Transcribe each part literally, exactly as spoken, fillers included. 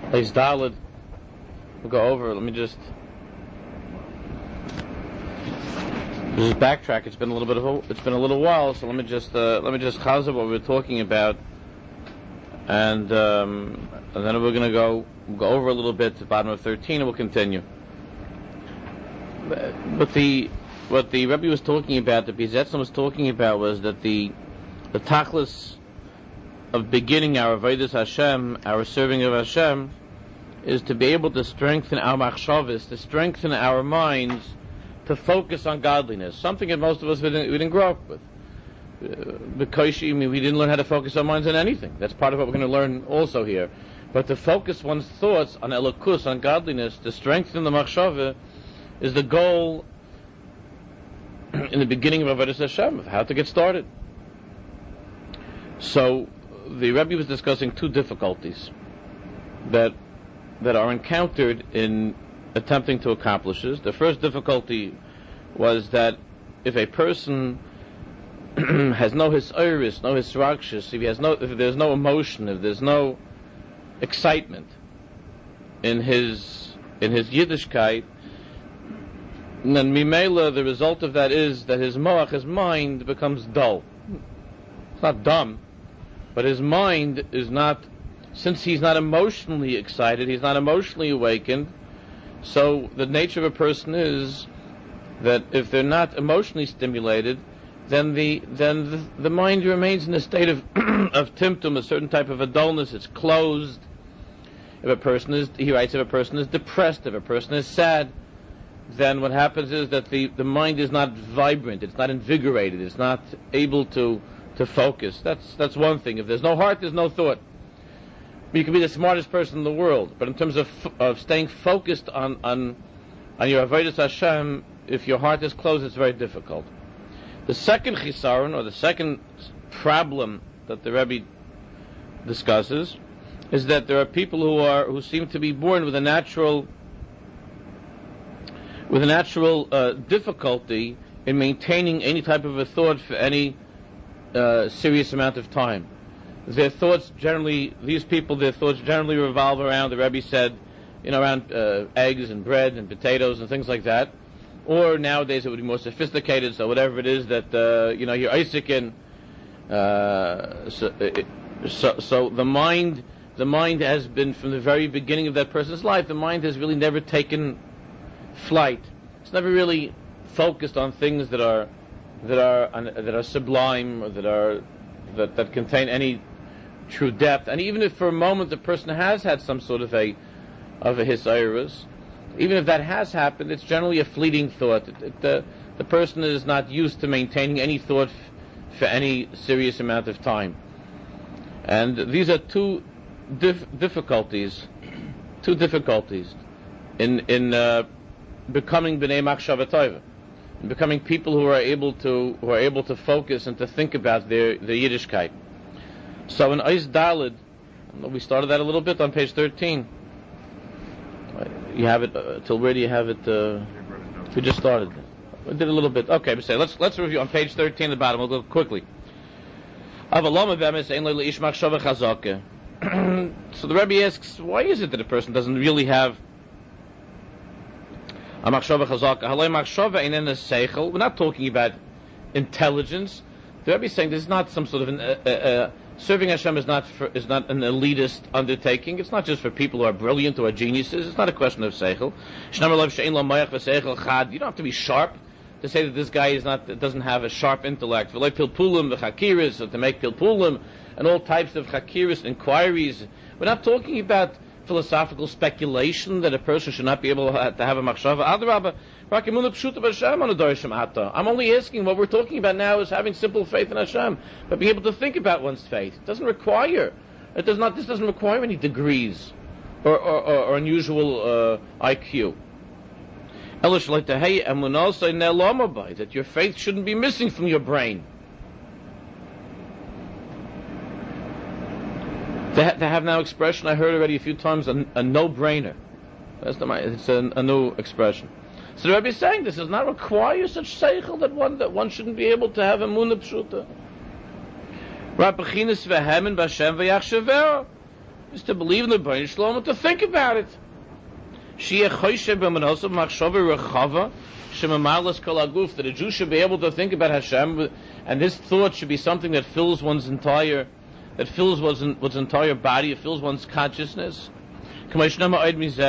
Place Daled. We'll go over. Let me just just backtrack. It's been a little bit of a, it's been a little while, so let me just uh, let me just chazer what we were talking about, and um, and then we're going to go we'll go over a little bit to the bottom of thirteen, and we'll continue. But the what the Rebbe was talking about, the Pizetzim was talking about, was that the the tachlis of beginning our avodas Hashem, our serving of Hashem, is to be able to strengthen our machshavos, to strengthen our minds, to focus on godliness. Something that most of us we didn't, we didn't grow up with. Uh, because I mean, we didn't learn how to focus our minds on anything. That's part of what we're going to learn also here. But to focus one's thoughts on elokus, on godliness, to strengthen the machshavah, is the goal in the beginning of avodas Hashem, of how to get started. So the Rebbe was discussing two difficulties that that are encountered in attempting to accomplish this. The first difficulty was that if a person has no hisairis, no hisrakshis, if he has no, if there's no emotion, if there's no excitement in his in his Yiddishkeit, then mimela, the result of that is that his moach, his mind, becomes dull. It's not dumb, but his mind is not, since he's not emotionally excited, he's not emotionally awakened, so the nature of a person is that if they're not emotionally stimulated, then the then the, the mind remains in a state of of timtum, a certain type of a dullness. It's closed. If a person is, he writes, if a person is depressed, if a person is sad, then what happens is that the, the mind is not vibrant, it's not invigorated, it's not able to to focus. That's that's one thing. If there's no heart, there's no thought. You can be the smartest person in the world, but in terms of of staying focused on on on your avodas Hashem, if your heart is closed, it's very difficult. The second chisaron, or the second problem that the Rebbe discusses, is that there are people who are who seem to be born with a natural with a natural uh, difficulty in maintaining any type of a thought for any uh, serious amount of time. Their thoughts generally, these people, their thoughts generally revolve around, the Rebbe said, you know, around uh, eggs and bread and potatoes and things like that. Or nowadays it would be more sophisticated, so whatever it is that, uh, you know, you're Isaac in, uh, so, it, so, so the mind, the mind has been, from the very beginning of that person's life, the mind has really never taken flight. It's never really focused on things that are, that are, that are sublime, or that are, that, that contain any true depth. And even if for a moment the person has had some sort of a, of a hisairus, even if that has happened, it's generally a fleeting thought. It, it, the, the person is not used to maintaining any thought f- for any serious amount of time. And these are two dif- difficulties, two difficulties in in uh, becoming b'nei machshava tova, in becoming people who are able to who are able to focus and to think about their their Yiddishkeit. So in Eis Daled, we started that a little bit on page thirteen. You have it uh, till where do you have it? Uh, we just started. We did a little bit. Okay, but say let's let's review on page thirteen at the bottom. We'll go quickly. So the Rebbe asks, why is it that a person doesn't really have a machshava chazaka? We're not talking about intelligence. The Rebbe is saying this is not some sort of an. Uh, uh, Serving Hashem is not for, is not an elitist undertaking. It's not just for people who are brilliant or geniuses. It's not a question of seichel. You don't have to be sharp to say that this guy is not doesn't have a sharp intellect. Or to make pilpulim and all types of chakiris inquiries. We're not talking about philosophical speculation that a person should not be able to have a machshava. I'm only asking, what we're talking about now is having simple faith in Hashem, but being able to think about one's faith. It doesn't require, it does not, this doesn't require any degrees or, or, or, or unusual uh, I Q. That your faith shouldn't be missing from your brain. They, ha- they have now expression, I heard already a few times, a, a no-brainer. That's the, it's a, a new expression. So the Rebbe is saying this does not require such seichel that one that one shouldn't be able to have a munah pshuta. is to believe in the Bnei Shalom and to think about it. That a Jew should be able to think about Hashem, and his thought should be something that fills one's entire, that fills one's, one's entire body, it fills one's consciousness. Why is it that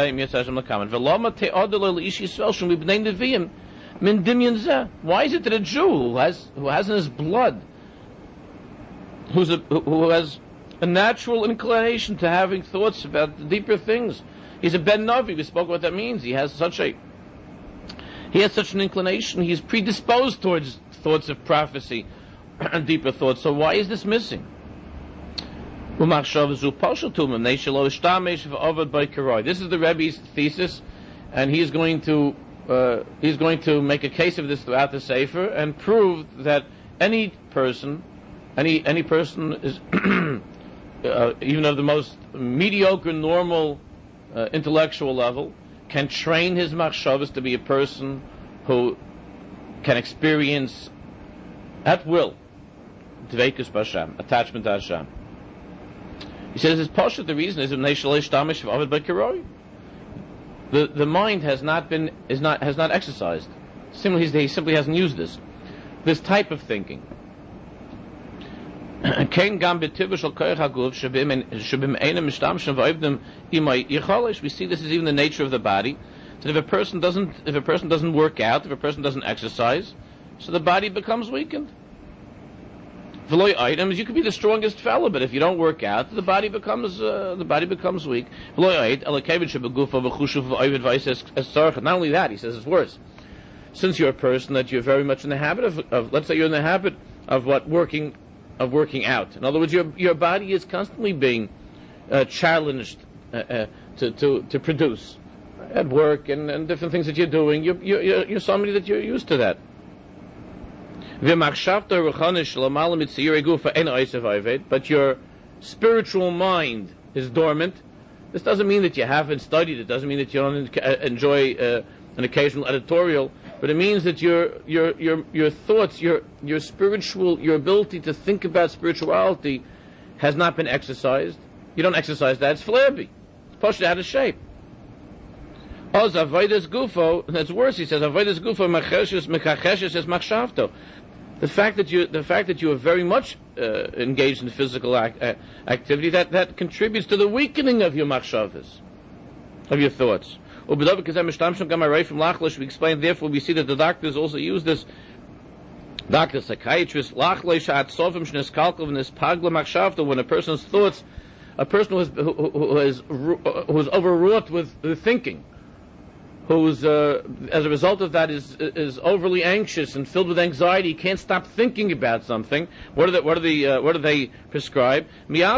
a Jew who has who has in his blood, who's a, who has a natural inclination to having thoughts about the deeper things? He's a Ben Navi. We spoke what that means. He has such a he has such an inclination. He's predisposed towards thoughts of prophecy and deeper thoughts. So why is this missing? This is the Rebbe's thesis, and he's going to uh, he's going to make a case of this throughout the Sefer and prove that any person, any any person is uh, even of the most mediocre, normal, uh, intellectual level, can train his machshavas to be a person who can experience at will dveikus b'Hashem, attachment to Hashem. He says his pasha. The reason is the the mind has not been is not has not exercised. Simply, he simply hasn't used this this type of thinking. We see this is even the nature of the body. That if a person doesn't if a person doesn't work out, if a person doesn't exercise, so the body becomes weakened. V'loy items, you could be the strongest fellow, but if you don't work out, the body becomes uh, the body becomes weak. Not only that, he says it's worse. Since you're a person that you're very much in the habit of, of let's say you're in the habit of what working of working out. In other words, your your body is constantly being uh, challenged uh, uh, to, to to produce at work and, and different things that you're doing. You're, you're you're somebody that you're used to that. But your spiritual mind is dormant. This doesn't mean that you haven't studied. It doesn't mean that you don't enjoy uh, an occasional editorial. But it means that your your your your thoughts, your your spiritual, your ability to think about spirituality, has not been exercised. You don't exercise that; it's flabby. It's pushed out of shape. Oz avodas gufo. That's worse. He says avodas gufo mecheshes mekacheshes es machshavto. The fact that you, the fact that you are very much uh, engaged in physical ac- uh, activity, that, that contributes to the weakening of your machshavas, of your thoughts. We explained. Therefore, we see that the doctors also use this. Doctors, psychiatrists, when a person's thoughts, a person who is who, who is who is overwrought with the thinking, who's uh, as a result of that is is overly anxious and filled with anxiety, can't stop thinking about something. What do they what do they uh, what do they prescribe?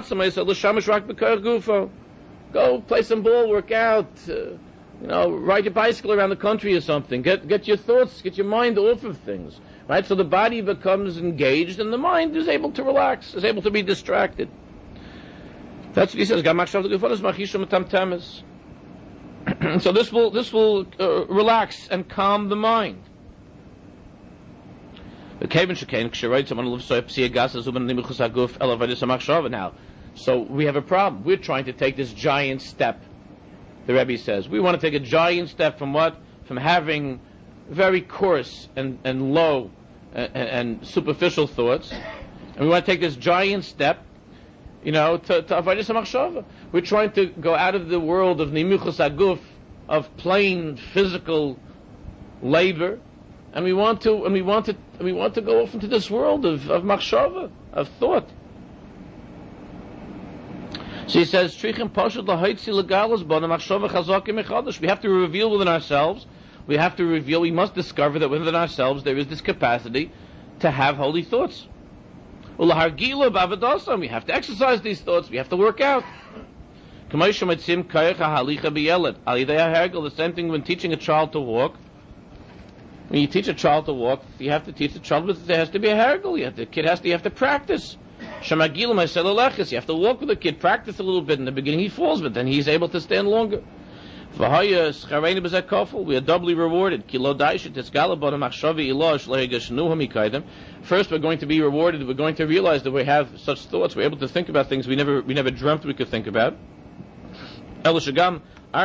Go play some ball, work out, uh, you know, ride your bicycle around the country or something. Get get your thoughts, get your mind off of things, right? So the body becomes engaged and the mind is able to relax, is able to be distracted. That's what he says. So this will this will uh, relax and calm the mind. Now, so we have a problem. We're trying to take this giant step. The Rebbe says we want to take a giant step from what? From having very coarse and, and low and, and superficial thoughts, and we want to take this giant step, you know, to, to avodas hamachshava. We're trying to go out of the world of nimuchos haguf, of plain physical labor, and we want to, and we want to, and we want to go off into this world of of machshava, of thought. So he says, we have to reveal within ourselves, we have to reveal, we must discover that within ourselves there is this capacity to have holy thoughts. We have to exercise these thoughts, we have to work out. The same thing when teaching a child to walk. When you teach a child to walk, you have to teach the child, but there has to be a hergel. You have to, the kid has to, you have to practice. You have to walk with the kid, practice a little bit. In the beginning he falls, but then he's able to stand longer. We are doubly rewarded. First, we're going to be rewarded. We're going to realize that we have such thoughts. We're able to think about things we never we never dreamt we could think about. Not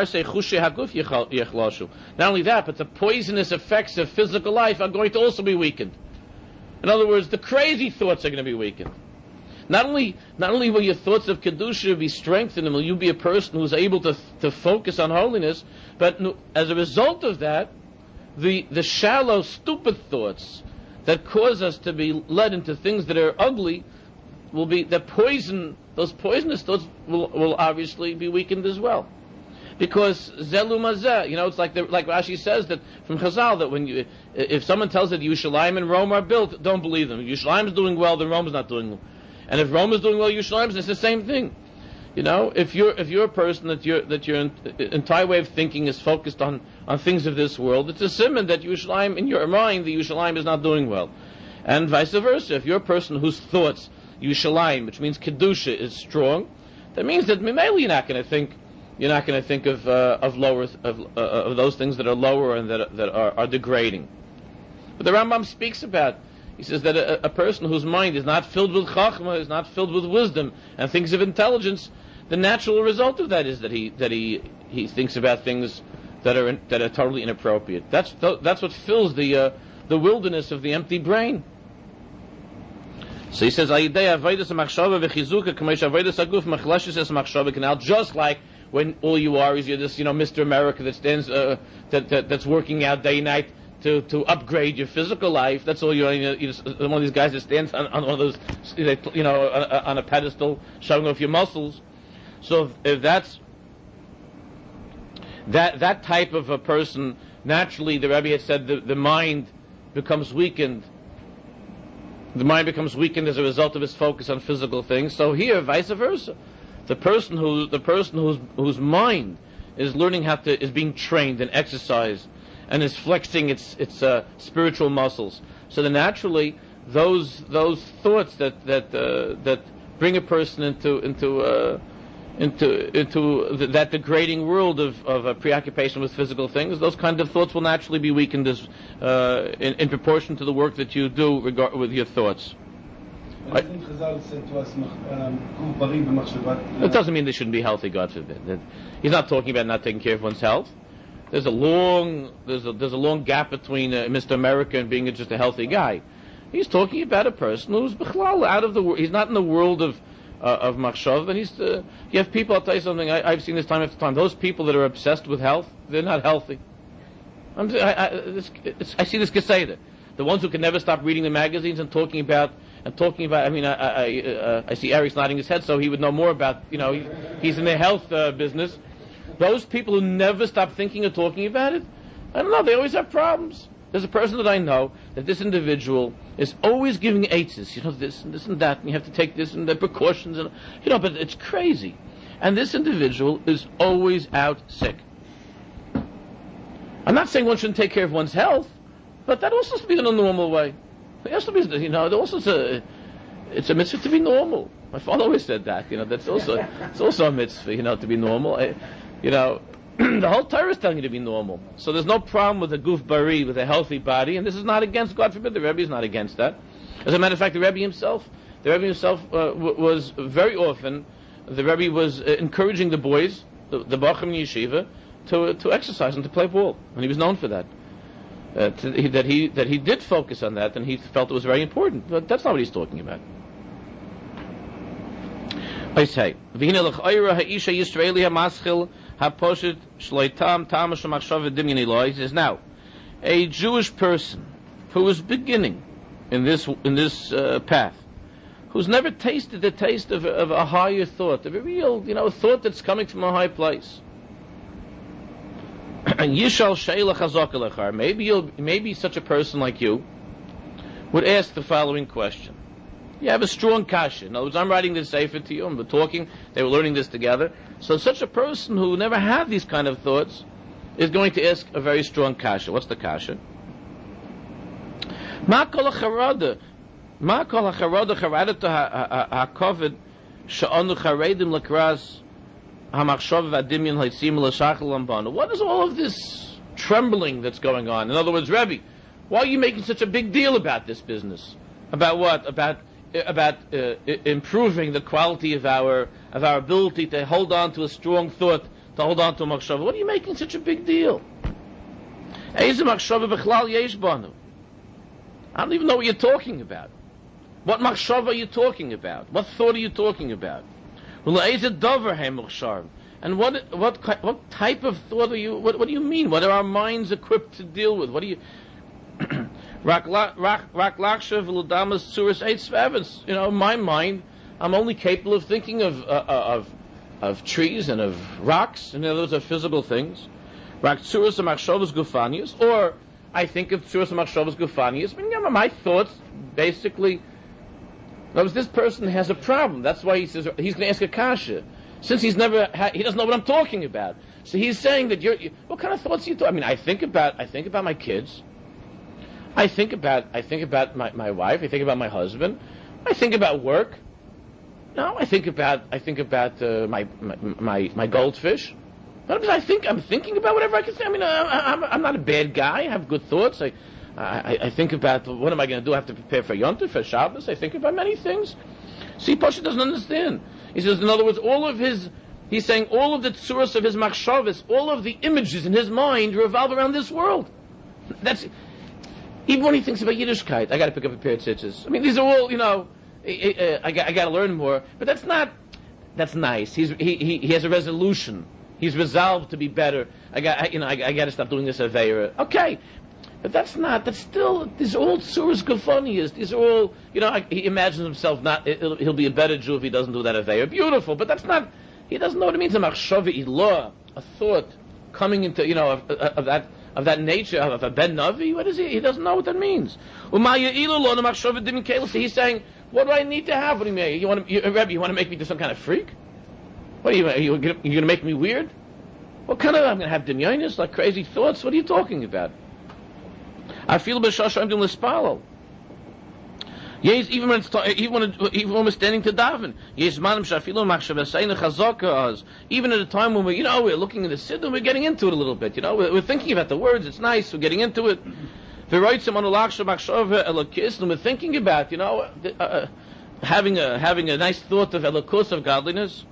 only that, but the poisonous effects of physical life are going to also be weakened. In other words, the crazy thoughts are going to be weakened. Not only, not only will your thoughts of Kedusha be strengthened and will you be a person who's able to, to focus on holiness, but as a result of that, the, the shallow, stupid thoughts that cause us to be led into things that are ugly will be, the poison, those poisonous thoughts will, will obviously be weakened as well. Because zelu mazeh, you know, it's like the, like Rashi says that from Chazal that when you, if someone tells that Yerushalayim and Rome are built, don't believe them. If Yerushalayim is doing well, then Rome is not doing well. And if Rome is doing well, Yerushalayim, it's the same thing. You know, if you're if you're a person that your that your entire way of thinking is focused on, on things of this world, it's a simon that Yerushalayim, in your mind, the Yerushalayim is not doing well, and vice versa. If you're a person whose thoughts Yerushalayim, which means Kedusha, is strong, that means that Mimeli you're not going to think you're not going to think of uh, of lower of uh, of those things that are lower and that that are, are degrading. But the Rambam speaks about. He says that a, a person whose mind is not filled with chachma, is not filled with wisdom and things of intelligence, the natural result of that is that he that he, he thinks about things that are in, that are totally inappropriate. That's that's what fills the uh, the wilderness of the empty brain. So he says, just like when all you are is you're this, you know, Mister America that stands uh, that, that that's working out day and night to to upgrade your physical life. That's all you're, you're, you're one of these guys that stands on, on one of those, you know, on, on a pedestal showing off your muscles. So if, if that's that that type of a person, naturally the Rebbe had said the, the mind becomes weakened. The mind becomes weakened as a result of his focus on physical things. So here, vice versa, the person who the person whose whose mind is learning how to is being trained and exercised and is flexing its its uh, spiritual muscles. So then naturally, those those thoughts that that uh, that bring a person into into uh, into into th- that degrading world of of a preoccupation with physical things, those kind of thoughts will naturally be weakened as uh, in, in proportion to the work that you do regard with your thoughts. Right? It doesn't mean they shouldn't be healthy, God forbid. He's not talking about not taking care of one's health. There's a long there's a there's a long gap between uh, Mister America and being just a healthy guy. He's talking about a person who's bichlal out of the world. He's not in the world of uh, of machshav, and he's uh, you have people. I'll tell you something. I, I've seen this time after time. Those people that are obsessed with health, they're not healthy. I'm, I, I, it's, it's, I see this geseder. The ones who can never stop reading the magazines and talking about and talking about. I mean, I I, uh, I see Eric's nodding his head, so he would know more about. You know, he, he's in the health uh, business. Those people who never stop thinking or talking about it, I don't know, they always have problems. There's a person that I know, that this individual is always giving eitzes, you know, this and this and that, and you have to take this and the precautions, and you know, but it's crazy. And this individual is always out sick. I'm not saying one shouldn't take care of one's health, but that also has to be in a normal way. It has to be, you know, it also is a, it's a mitzvah to be normal. My father always said that, you know, that's also, it's also a mitzvah, you know, to be normal. I, You know, the whole Torah is telling you to be normal. So there's no problem with a guf bari, with a healthy body, and this is not against, God forbid, the Rebbe is not against that. As a matter of fact, the Rebbe himself, the Rebbe himself uh, w- was very often, the Rebbe was uh, encouraging the boys, the, the Bachim in Yeshiva, to to exercise and to play ball, and he was known for that. Uh, to, he, that he that he did focus on that, and he felt it was very important. But that's not what he's talking about. I say, is now a Jewish person who is beginning in this in this uh, path, who's never tasted the taste of, of a higher thought, of a real, you know, thought that's coming from a high place. And Yishal Sheila Chazak, maybe you'll maybe such a person like you would ask the following question. You have a strong kasha. In other words, I'm writing this sefer to you, and we're talking, they were learning this together. So such a person who never had these kind of thoughts is going to ask a very strong kasha. What's the kasha? Ma kol ha-charada, ma kol ha-charada charada ha-kovid she'anu charedim l'kras ha-machshav v'adimyon ha'tzim l'shachal l'ambana. What is all of this trembling that's going on? In other words, Rebbe, why are you making such a big deal about this business? About what? About about uh, improving the quality of our of our ability to hold on to a strong thought to hold on to a machshava. What are you making such a big deal? Eize machshava b'chlal yesh banu. I don't even know what you're talking about. What machshava are you talking about? What thought are you talking about? And what what what type of thought are you? What, what do you mean? What are our minds equipped to deal with? What do you? You know, my mind, I'm only capable of thinking of uh, of of trees and of rocks, and those are physical things. Or I think of tzuras and machshavas gufanias. I mean, my thoughts basically. Notice this person has a problem. That's why he says he's going to ask a kasha, since he's never ha- he doesn't know what I'm talking about. So he's saying that you're. You, what kind of thoughts are you? Th- I mean, I think about I think about my kids. I think about I think about my, my wife. I think about my husband. I think about work. No, I think about I think about uh, my, my my my goldfish. But I think I'm thinking about whatever I can say. I mean, I, I'm I'm not a bad guy. I have good thoughts. I. I, I think about what am I going to do? I have to prepare for Yom Tov, for Shabbos. I think about many things. See, Pasha doesn't understand. He says, in other words, all of his, he's saying all of the tzuras of his machshavas, all of the images in his mind revolve around this world. That's, even when he thinks about Yiddishkeit, I got to pick up a pair of tzitzis. I mean, these are all, you know, I, I, I, I got to learn more. But that's not, that's nice. He's, he, he, he has a resolution. He's resolved to be better. I got, I, you know, I, I got to stop doing this aveira. Okay. But that's not, that's still, these are all tzuras gufanias. These are all, you know, I, he imagines himself not, he'll, he'll be a better Jew if he doesn't do that aveira. Beautiful, but that's not, he doesn't know what it means. A machshava ilah, a thought coming into, you know, of, of that, of that nature, of a ben navi. What is he? He doesn't know what that means. So he's saying, what do I need to have? What do you mean? You want to, you, Rebbe, you want to make me do some kind of freak? What are you, are you, you're going to make me weird? What kind of, I'm going to have dinyonis, like crazy thoughts? What are you talking about? I feel b'shasha I'm doing l'spalo. Yes, even when it's even when it, even when we're standing to daven. Yes, manim shafilu machshavasayna chazaka. Even at a time when we, you know, we're looking at the siddur, we're getting into it a little bit. You know, we're, we're thinking about the words. It's nice. We're getting into it. V'roitzim anulaksha machshava elokis, and we're thinking about, you know, uh, having a having a nice thought of elokos, of godliness.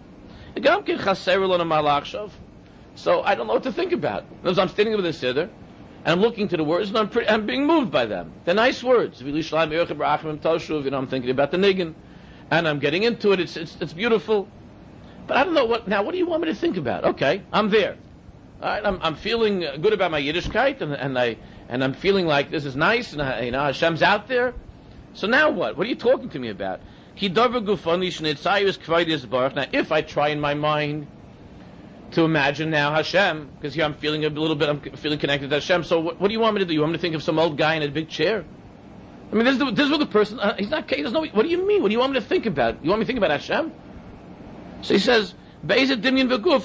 So I don't know what to think about. As I'm standing over the siddur, and I'm looking to the words, and I'm, pretty, I'm being moved by them. They're nice words. You know, I'm thinking about the niggin, and I'm getting into it. It's, it's it's beautiful, but I don't know what. Now, what do you want me to think about? Okay, I'm there. All right, I'm I'm feeling good about my Yiddishkeit, and and I and I'm feeling like this is nice, and I, you know, Hashem's out there. So now what? What are you talking to me about? Now, if I try in my mind to imagine now Hashem, because here I'm feeling a little bit, I'm feeling connected to Hashem. So what, what do you want me to do? You want me to think of some old guy in a big chair? I mean, this is, the, this is what the person, uh, he's not, he doesn't know, what do you mean? What do you want me to think about? You want me to think about Hashem? So he says, Be'ezet dimyan v'guf.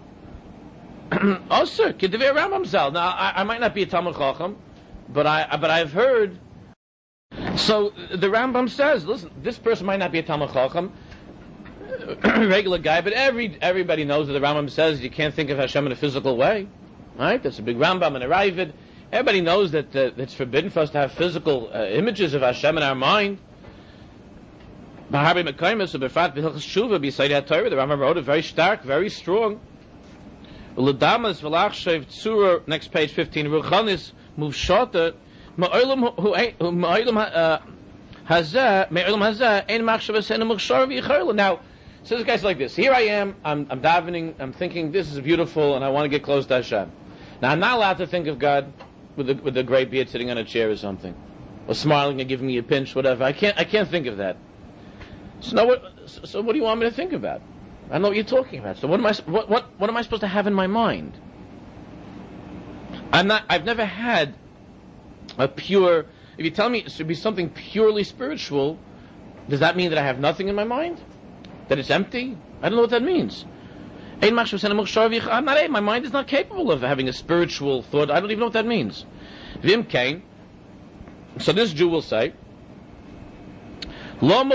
Oh, sir, Kedivei Rambam Zal. Now, I, I might not be a Talmud Chacham, but, I, but I've heard. So the Rambam says, listen, this person might not be a Talmud Chacham, regular guy, but every everybody knows that the Rambam says you can't think of Hashem in a physical way, right? That's a big Rambam and a Ravid. Everybody knows that uh, it's forbidden for us to have physical uh, images of Hashem in our mind. The Rambam wrote it very stark, very strong. Next page fifteen. Now, so this guy's like this. Here I am, I'm, I'm davening, I'm thinking this is beautiful, and I want to get close to Hashem. Now, I'm not allowed to think of God with a, with a gray beard sitting on a chair or something, or smiling and giving me a pinch, whatever. I can't, I can't think of that. So, now what, so what do you want me to think about? I don't know what you're talking about. So what am I, what, what, what am I supposed to have in my mind? I'm not, I've never had a pure, if you tell me it should be something purely spiritual, does that mean that I have nothing in my mind? That it's empty? I don't know what that means. I'm not, my mind is not capable of having a spiritual thought. I don't even know what that means. Vim Kain. So this Jew will say, why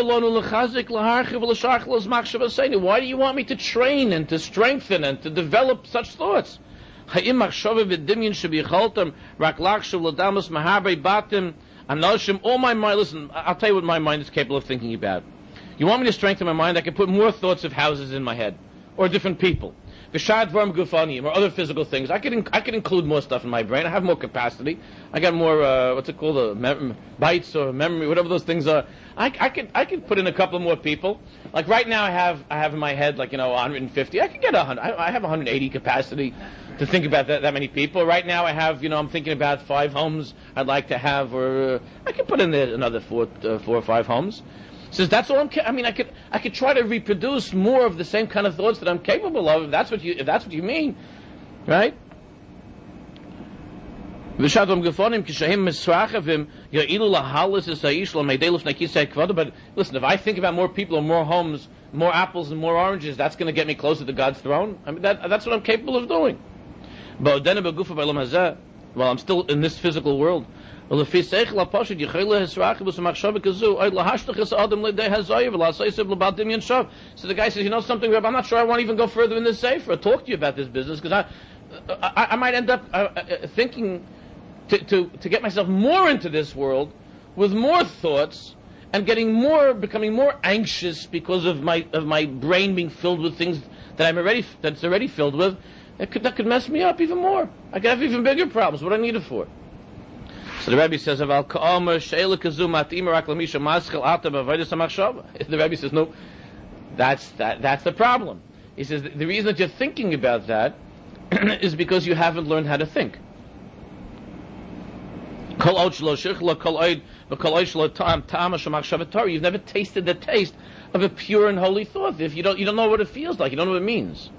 do you want me to train and to strengthen and to develop such thoughts? All my mind, listen, I'll tell you what my mind is capable of thinking about. You want me to strengthen my mind? I can put more thoughts of houses in my head, or different people. V'shad Dvarim Gufanim, or other physical things. I could in, I could include more stuff in my brain. I have more capacity. I got more, uh, what's it called, uh, mem- bytes or memory, whatever those things are. I, I could I could put in a couple more people. Like right now, I have I have in my head like you know one hundred fifty. I could get one hundred. I, I have one hundred eighty capacity to think about that, that many people. Right now, I have you know I'm thinking about five homes I'd like to have, or uh, I could put in there another four uh, four or five homes. Says that's all I'm. Ca- I mean, I could I could try to reproduce more of the same kind of thoughts that I'm capable of. If that's what you if that's what you mean, right? But listen, if I think about more people and more homes, more apples and more oranges, that's going to get me closer to God's throne. I mean, that, that's what I'm capable of doing. But while I'm still in this physical world, so the guy says, you know something, Reb, I'm not sure I want to even go further in this sefer or talk to you about this business, because I, I, I might end up uh, uh, thinking to, to, to get myself more into this world with more thoughts and getting more, becoming more anxious because of my of my brain being filled with things that I'm already that's already filled with. That could that could mess me up even more. I could have even bigger problems. What do I need it for? So the Rebbe says, the Rebbe says, no, that's that that's the problem. He says the reason that you're thinking about that is because you haven't learned how to think. You've never tasted the taste of a pure and holy thought. If you don't, you don't know what it feels like. You don't know what it means.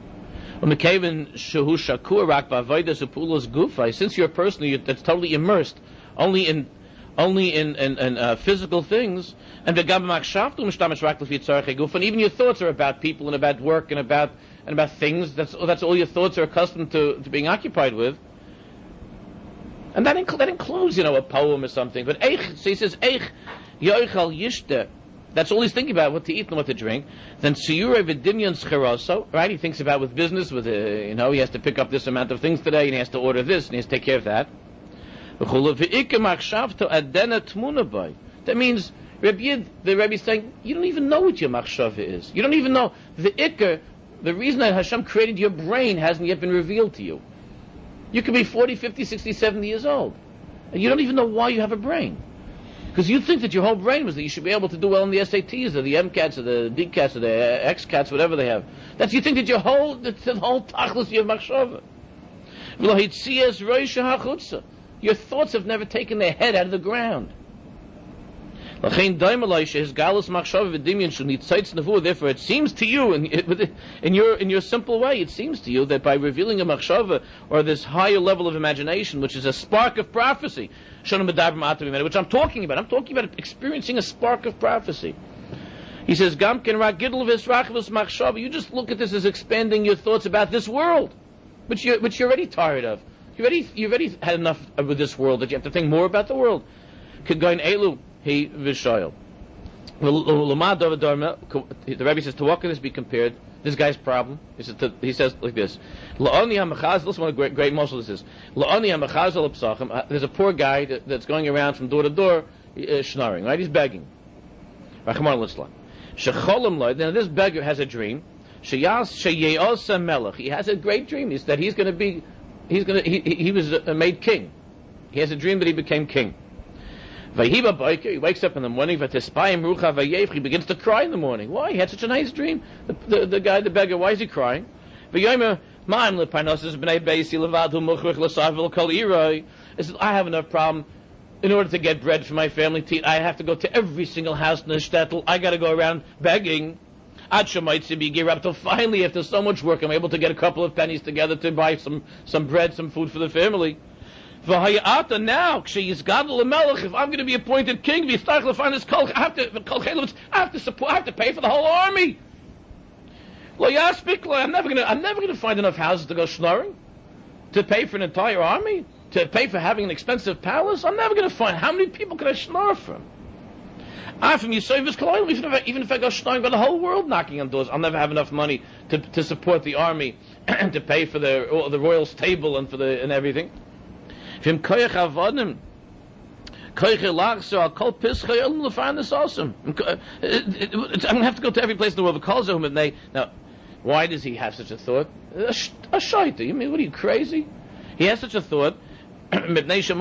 Since you're a person that's totally immersed only in only in, in, in uh, physical things, and even your thoughts are about people and about work and about and about things. That's that's all your thoughts are accustomed to, to being occupied with. And that, inc- that includes, you know, a poem or something. But eich, so he says, eich, yoichal yishte. That's all he's thinking about, what to eat and what to drink. Then siyure v'dimyon scheraso, right? He thinks about with business, with, uh, you know, he has to pick up this amount of things today, and he has to order this, and he has to take care of that. That means, Reb Yid, the Rebbe is saying, you don't even know what your machshava is. You don't even know. The ikar, the reason that Hashem created your brain hasn't yet been revealed to you. You could be forty, fifty, sixty, seventy years old, and you don't even know why you have a brain. Because you think that your whole brain was that you should be able to do well in the S A Ts, or the MCATs, or the DCATs, or the XCATs, whatever they have. That's, you think that your whole, that's the whole tachlis you have machshava. Your thoughts have never taken their head out of the ground. Therefore, it seems to you, in, in your in your simple way, it seems to you that by revealing a machshava, or this higher level of imagination, which is a spark of prophecy, which I'm talking about, I'm talking about experiencing a spark of prophecy. He says, you just look at this as expanding your thoughts about this world, which you which you're already tired of. You already you already had enough with this world that you have to think more about the world. He v'shoyel. The Rebbe says, to what can this be compared? This guy's problem. He says, to, he says like this. Listen what a great, great morsel this is. There's a poor guy that, that's going around from door to door, uh, schnorring, right? He's begging. Now this beggar has a dream. He has a great dream. He's that he's going to be, he's going to, he, he was made king. He has a dream that he became king. He wakes up in the morning, he begins to cry in the morning. Why? He had such a nice dream. The, the, the guy, the beggar, why is he crying? I have enough problem. In order to get bread for my family to eat, I have to go to every single house in the shtetl. I got to go around begging. Until finally, after so much work, I'm able to get a couple of pennies together to buy some, some bread, some food for the family. Now, if I'm going to be appointed king, I have to, I have to support, I have to pay for the whole army. I'm never going to, I'm never going to find enough houses to go schnorring, to pay for an entire army, to pay for having an expensive palace. I'm never going to find. How many people can I schnorr from? I'm from Yisrael's Koloil. Even if I, even if I go schnorring by the whole world knocking on doors, I'll never have enough money to to support the army and to pay for the the royal stable and for the and everything. I'm going to have to go to every place in the world. Now, Why does he have such a thought? A, sh- a shaita. You mean, what are you, crazy? He has such a thought. What a beautiful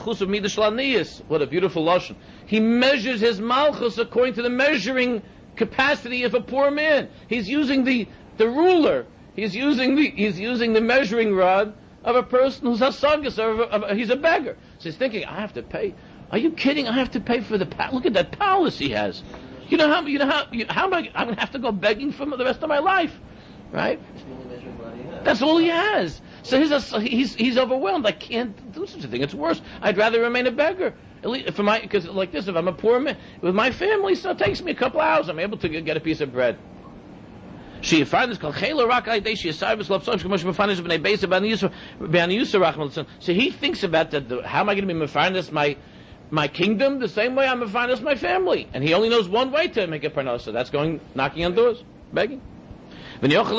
lashon. He measures his malchus according to the measuring capacity of a poor man. He's using the, the ruler. He's using the he's using the measuring rod of a person who's a sagas, or of a, of a, he's a beggar. So he's thinking, I have to pay. Are you kidding? I have to pay for the pa- look at that palace he has. You know how you know how you, how am I? I'm going to have to go begging for the rest of my life, right? That's all he has. So he's a, he's he's overwhelmed. I can't do such a thing. It's worse. I'd rather remain a beggar. At least for my because like this, if I'm a poor man with my family, so it takes me a couple hours. I'm able to get a piece of bread. She find this called Chayla Rak Aidei. She is Cyrus Love Soch Kamash Mefanish Bnei Beis Ben Yusuf Ben Yusuf Rachman. So he thinks about that. The, how am I going to be Mefanish my my kingdom the same way I'm Mefanish my family? And he only knows one way to make a parnasa. That's going knocking on doors, begging. He can't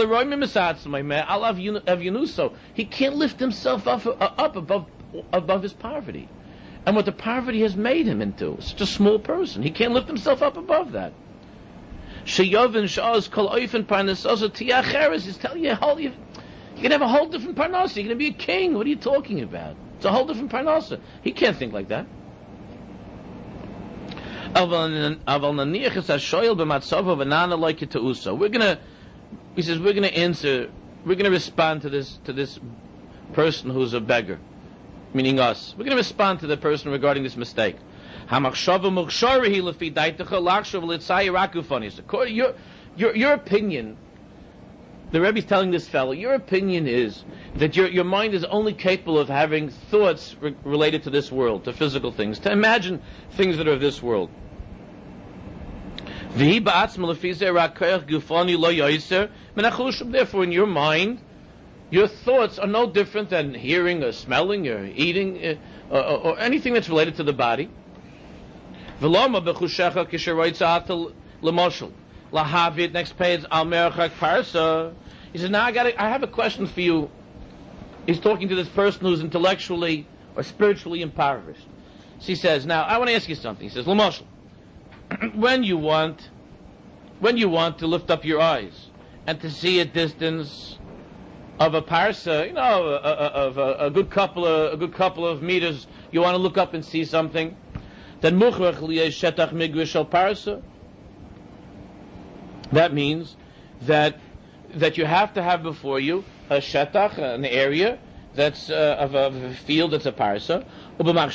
lift himself up, up above above his poverty, and what the poverty has made him into. Such a small person. He can't lift himself up above that. He's telling you, you're going to have a whole different parnasa. You're going to be a king. What are you talking about? It's a whole different parnasa. He can't think like that. We're going to, he says, we're going to answer, we're going to respond to this to this person who's a beggar, meaning us. We're going to respond to the person regarding this mistake. Your, your, your opinion, the Rebbe's telling this fellow, your opinion is that your, your mind is only capable of having thoughts re- related to this world, to physical things, to imagine things that are of this world. Therefore, in your mind, your thoughts are no different than hearing or smelling or eating uh, or, or anything that's related to the body. Next page, he says, now I got I have a question for you. He's talking to this person who's intellectually or spiritually impoverished. So he says, now I want to ask you something. He says, L'moshel, when you want when you want to lift up your eyes and to see a distance of a parsa, you know, of a, a, a good couple of a good couple of meters, you want to look up and see something, then muchrach liyeh shetach migrish al parsa. That means that that you have to have before you a shetach, an area that's uh, of, a, of a field that's a parsa. Now,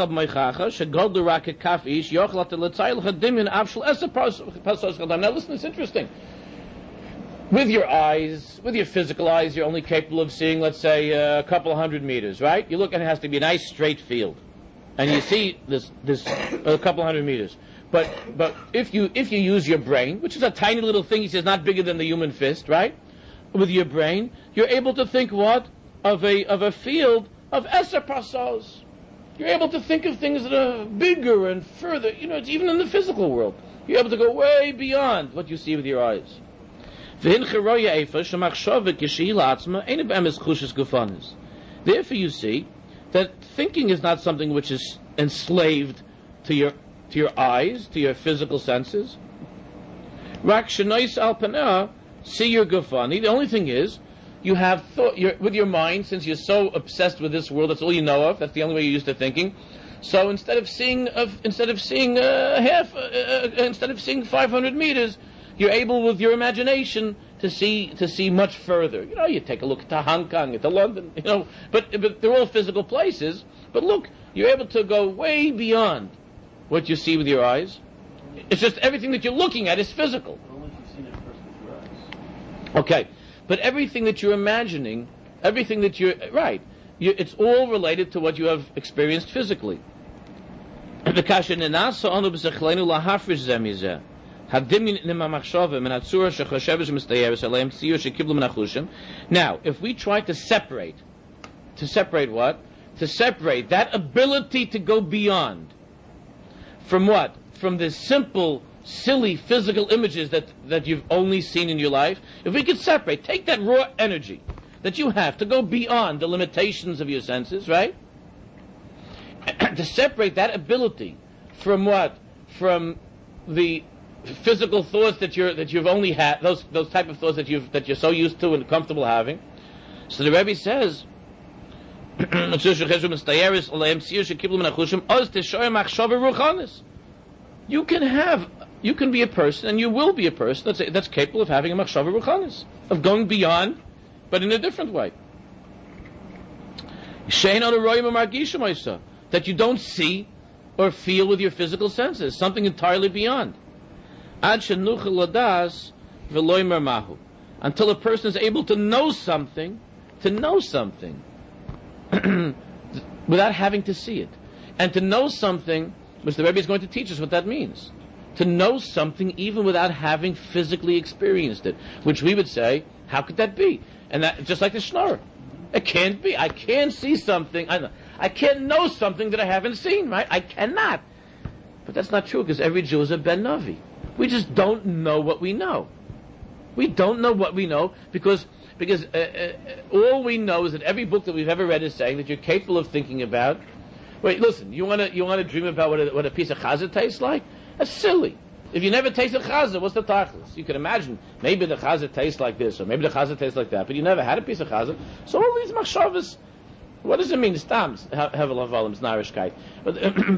listen, it's interesting. With your eyes, with your physical eyes, you're only capable of seeing, let's say, uh, a couple of hundred meters, right? You look and it has to be a nice straight field, and you see this this a couple of hundred meters. But but if you if you use your brain, which is a tiny little thing, he says, not bigger than the human fist, right? With your brain, you're able to think what of a of a field of eser pasos. You're able to think of things that are bigger and further. You know, it's even in the physical world. You're able to go way beyond what you see with your eyes. Therefore, you see that thinking is not something which is enslaved to your to your eyes, to your physical senses. See your gufani. The only thing is, you have thought you're, with your mind, since you're so obsessed with this world, that's all you know of. That's the only way you're used to thinking. So instead of seeing, uh, instead of seeing uh, half, uh, uh, instead of seeing five hundred meters, you're able with your imagination to see to see much further. You know, you take a look at Hong Kong, at London. You know, but but they're all physical places. But look, you're able to go way beyond what you see with your eyes. It's just everything that you're looking at is physical. Only if you've seen it first with your eyes. Okay, but everything that you're imagining, everything that you're right, you, it's all related to what you have experienced physically. Now, if we try to separate, to separate what? To separate that ability to go beyond from what? From the simple, silly physical images that, that you've only seen in your life. If we could separate, take that raw energy that you have to go beyond the limitations of your senses, right? To separate that ability from what? From the physical thoughts that you're that you've only had, those those type of thoughts that you've that you're so used to and comfortable having. So the Rebbe says, you can have, you can be a person, and you will be a person that's that's capable of having a machshava ruchanis, of going beyond, but in a different way. That you don't see or feel with your physical senses, something entirely beyond. Until a person is able to know something, to know something, without having to see it. And to know something, which the Rebbe is going to teach us what that means. To know something even without having physically experienced it. Which we would say, how could that be? And that, just like the Schnorrer. It can't be. I can't see something. I, I can't know something that I haven't seen, right? I cannot. But that's not true, because every Jew is a Ben Navi. We just don't know what we know. We don't know what we know because because uh, uh, all we know is that every book that we've ever read is saying that you're capable of thinking about. Wait, listen. You want to you want to dream about what a, what a piece of chazah tastes like? That's silly. If you never tasted chazah, what's the tachlis? You can imagine maybe the chazah tastes like this, or maybe the chazah tastes like that, but you never had a piece of chazah. So all these machshavas, what does it mean? Stams hevel havalim narishkeit. But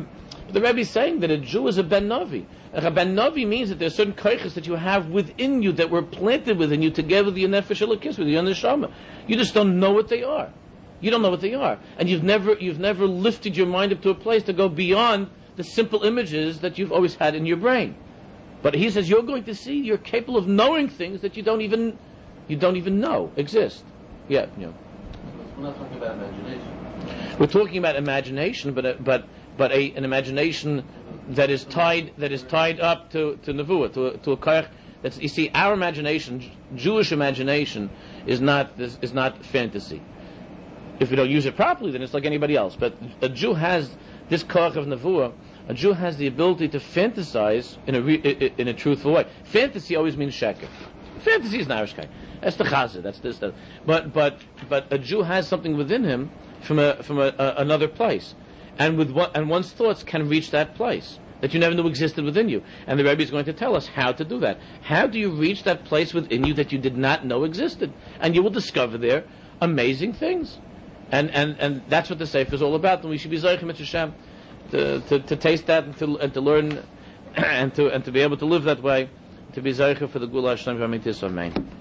the Rebbe is saying that a Jew is a ben navi. A ben navi means that there are certain koiches that you have within you that were planted within you together with your nefesh elokis, with your neshama. You just don't know what they are. You don't know what they are, and you've never you've never lifted your mind up to a place to go beyond the simple images that you've always had in your brain. But he says you're going to see, you're capable of knowing things that you don't even you don't even know exist. Yeah, you know. We're not talking about imagination. We're talking about imagination, but a, but but a, an imagination that is tied that is tied up to to nevuah, to a, to a koyach. That's, you see, our imagination, Jewish imagination, is not is, is not fantasy. If we don't use it properly, then it's like anybody else. But a Jew has this koyach of nevuah. A Jew has the ability to fantasize in a re, in a truthful way. Fantasy always means sheker. Fantasy is narishkeit. That's the chazah. That's this. That. But but but a Jew has something within him from a from a, a, another place, and with one, and one's thoughts can reach that place that you never knew existed within you. And the Rebbe is going to tell us how to do that. How do you reach that place within you that you did not know existed? And you will discover there amazing things. And and and that's what the Sefer is all about. And we should be zochim et Hashem. To, to, to taste that and to, and to learn and to and to be able to live that way, to be zeicher for the Gula Hashem V'Amitis. Amen.